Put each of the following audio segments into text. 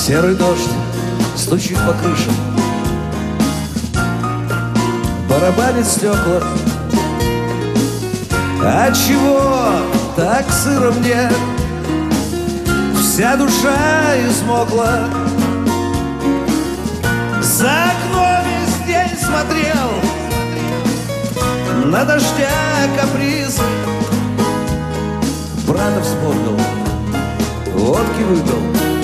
Серый дождь стучит по крышам, барабанит стекла. Отчего так сыро мне? Вся душа измокла. За окном весь день смотрел на дождя капризы. Брата вспомнил, водки выпил.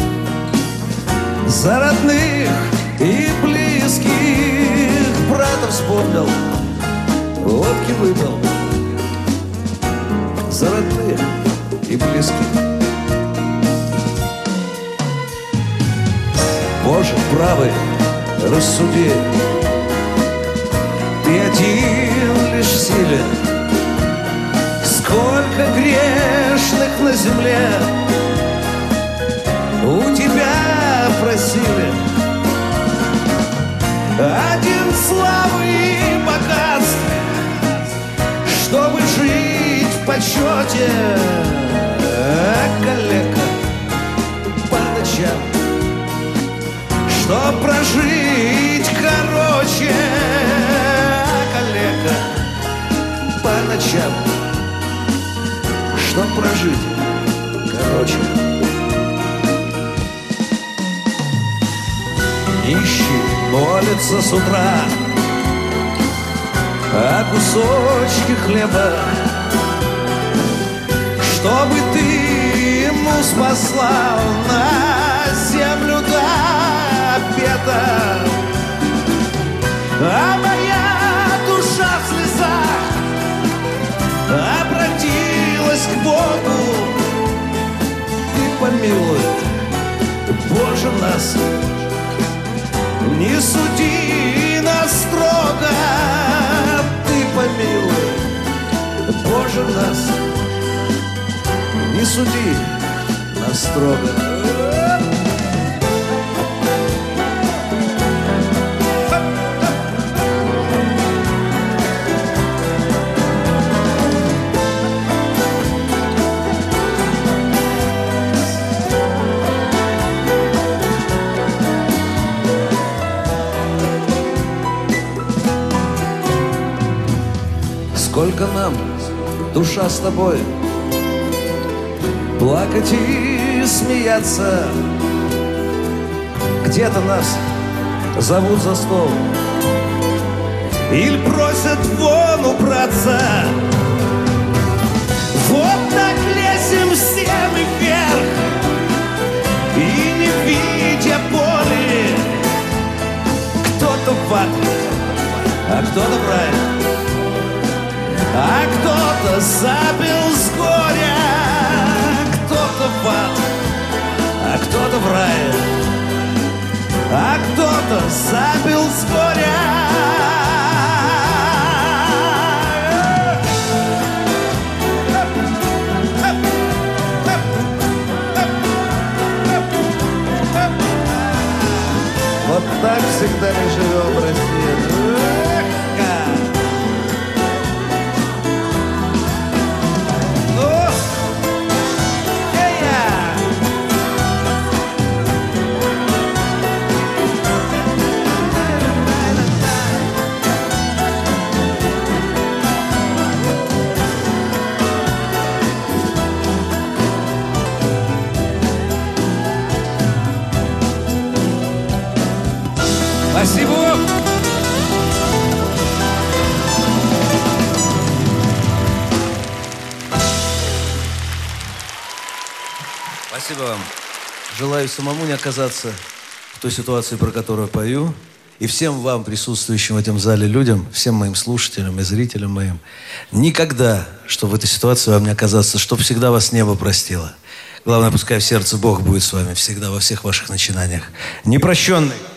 За родных и близких брата вспомнил, водки выпил. За родных и близких. Боже, правый, рассуди, ты один лишь силен. Сколько грешных на земле у тебя просили. Один славы и богатств, чтобы жить в почете, калека по ночам, чтоб прожить короче, калека по ночам, чтоб прожить короче. Нищий молится с утра о кусочке хлеба, чтобы ты ему спасла на землю до обеда. А моя душа в слезах обратилась к Богу. Ты помилуй, Боже, нас, не суди нас строго. Ты помилуй, Боже, нас, не суди нас строго. Сколько нам, душа, с тобой плакать и смеяться. Где-то нас зовут за стол или просят вон убраться. Вот так лезем все мы вверх, и не видя боли. Кто-то в ад, а кто-то в рай, а кто-то забил с горя. Кто-то в ад, а кто-то в рай, а кто-то забил с горя. Вот так всегда мы живем в России. Спасибо! Спасибо вам. Желаю самому не оказаться в той ситуации, про которую пою. И всем вам, присутствующим в этом зале людям, всем моим слушателям и зрителям моим, никогда, чтобы в этой ситуации вам не оказаться, чтобы всегда вас небо простило. Главное, пускай в сердце Бог будет с вами всегда, во всех ваших начинаниях. Непрощенный.